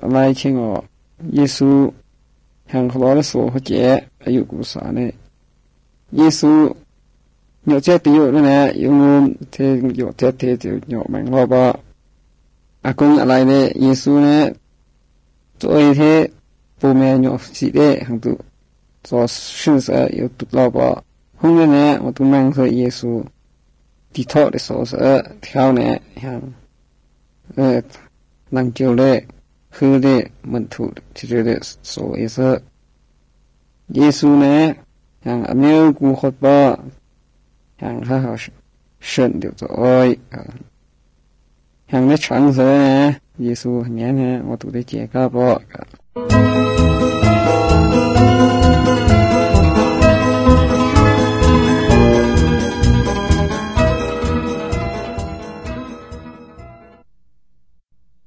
来请我耶稣向我的所和解有故事呢。耶稣有这地有呢，有这有这就有名了吧？阿公来呢，耶稣呢，做一些不免有事的很多，做顺手有读了吧？后面呢，我都能说耶稣地头的说是挑呢，像能救的。喝的门徒的，就觉得所谓是耶稣呢，像阿弥古佛吧，像他好神的作为啊，像那长蛇呢，耶稣年呢，我都得解开吧。